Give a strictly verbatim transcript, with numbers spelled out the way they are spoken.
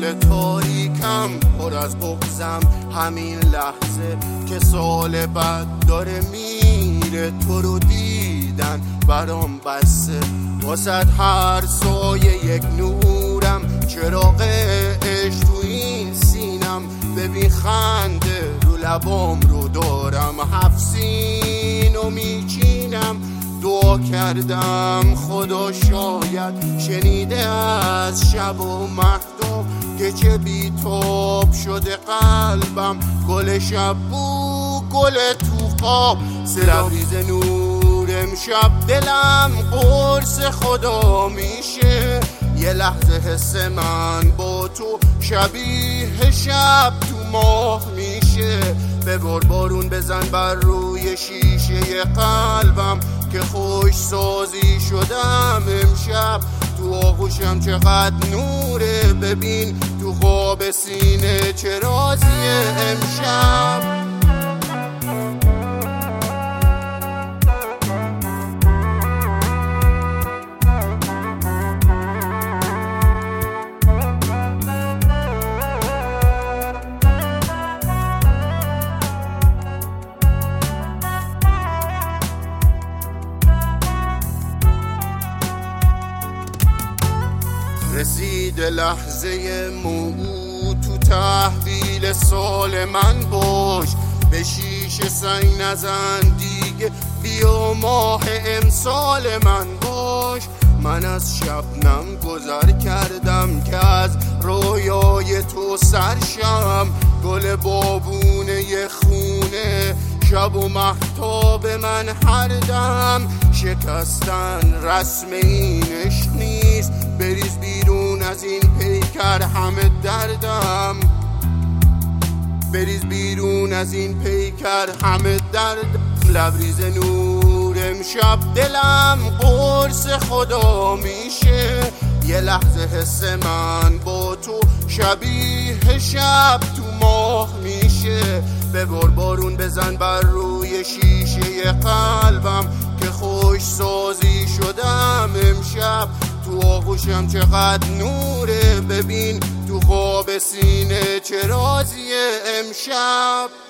تاریکم پر از بغضم، همین لحظه که سال بعد داره میره تو رو دیدن برام بسه، واسد هر سایه یک نورم، چراغ عشق تو این سینم، ببین خنده رو لبام رو دارم، هفسین و میچینم، دعا کردم خدا شاید شنیده از شب و مهدو که چه بیتاب شده قلبم، گل شب بو گل تو خواب، لبریز نور امشب دلم قرص خدا میشه، یه لحظه حس من با تو شبیه شب تو ماه میشه، ببر بارون بزن بر روی شیشه قلبم که خوش سازی شدم امشب، تو آغوشم چقدر نوره، ببین تو خواب سینه چه رازیه امشب. رسید لحظه موعود تو تحویل سال من باش، به شیشه سنگ نزن دیگه، بیا ماه امسال من باش، من از شبنم گذر کردم که از رویای تو سرشم، گل بابونه خونه شب و مهتاب من هر دم، شکستن رسم این عشق نیست، بریز بیرون از این پیکر همه دردم، بریز بیرون از این پیکر همه دردم، لبریز نور امشب دلم قرص خدا میشه، یه لحظه حس من با تو شبیه شب تو ماه میشه، ببر بارون بزن بر روی شیشه قلبم که خوش سازی شدم امشب، تو آغوشم چقدر نوره، ببین تو خواب سینه چه رازیه امشب.